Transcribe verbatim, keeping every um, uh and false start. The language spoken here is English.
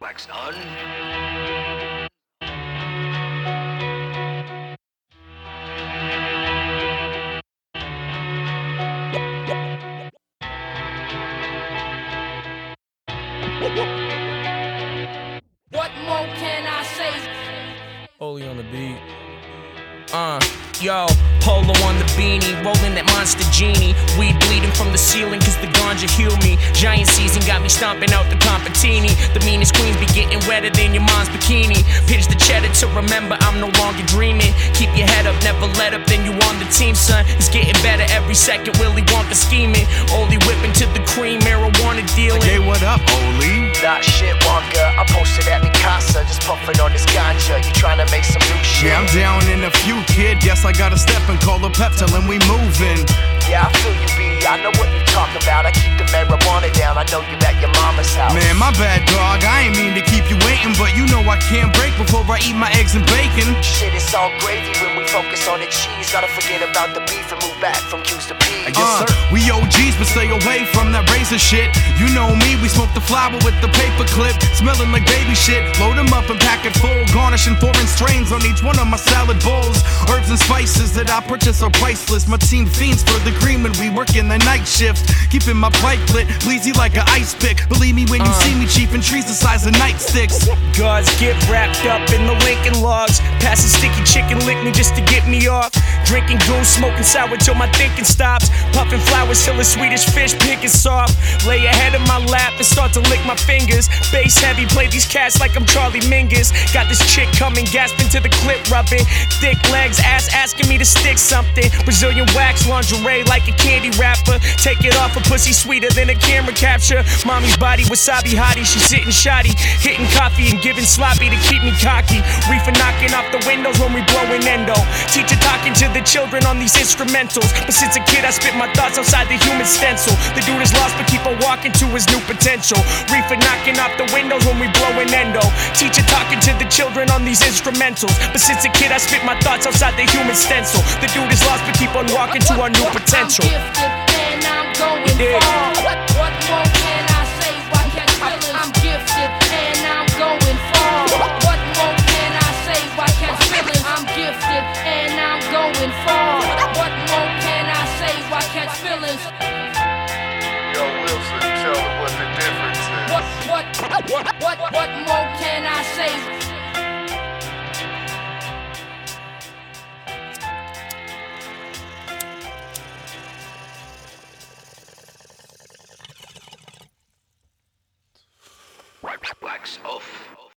Wax on. What more can I say? Holy on the beat. Uh, yo, polo on the beanie, rolling that monster genie. Weed bleeding from the ceiling cause the ganja heal me. Giant season got me stomping out the compatini. The meanest queens be getting wetter than your mom's bikini. Pitch the cheddar to remember I'm no longer dreaming. Keep your head up, never let up, then you on the team, son. It's getting better every second, Willy Wonka scheming. Only whipping to the cream, marijuana dealing. Hey, what up, Oli? Nah, shit, Wonka. I posted at me casa, just puffing on this ganja. You tryna make some new shit? Yeah, I'm down in a few, kid. Guess I gotta step and call a pep, tell him we moving. Yeah, I feel you, B. I know what you talking about. I keep the marijuana down. I know you at your mama's house. Man, my bad, dog. I ain't mean to keep you waiting, but you know I can't break before I eat my eggs and bacon. Shit, it's all gravy when we focus on the cheese. Gotta forget about the beef and move back from Q's to P's. Uh, we O Gs, but stay away from that razor shit. You know me, we smoke the flower with the paper clip, smelling like baby shit. Load them up and pack it full, garnishing foreign strains on each one of my salad bowls. Herbs and spices that I purchase are priceless. My team fiends for the green when we work in the night shift. Keeping my pipe lit, bleezy like an ice pick. Believe me when you uh. see me chiefing trees the size of nightsticks. Guards get wrapped up in the Lincoln logs. Passing sticky chicken lick me just to get me off. Drinking goose, smoking sour till my thinking stops. Puffing flowers till the Swedish fish pink is soft. Lay your head in my lap and start to lick my fingers. Bass heavy, play these cats like I'm Charlie Mingus. Got this chick coming, gasping to the clip rubbing. Thick legs, ass asking me to stick something. Brazilian wax lingerie like a candy wrapper. Take it off, a pussy sweeter than a camera capture. Mommy's body wasabi hottie, she sitting shoddy. Hitting coffee and giving sloppy to keep me cocky. Reefer knocking off the windows when we blowing endo. Teacher talking to the children on these instrumentals. But since a kid I spit my thoughts outside the human stencil. The dude is lost but keep on walking to his new potential. Reefer knocking off the windows when we blowing endo. Teacher talking to the children on these instrumentals. But since a kid I spit my thoughts outside the human stencil. The dude is lost but keep on walking to our new potential. I'm gifted and I'm going Yeah. far. What, what more can I say? Why catch feelings? I'm gifted and I'm going far. What more can I say? Why catch feelings? I'm gifted and I'm going far. What more can I say? Why catch feelings? Yo, Wilson, tell them what the difference is. What, what, what, what, what more can I say? Wax off.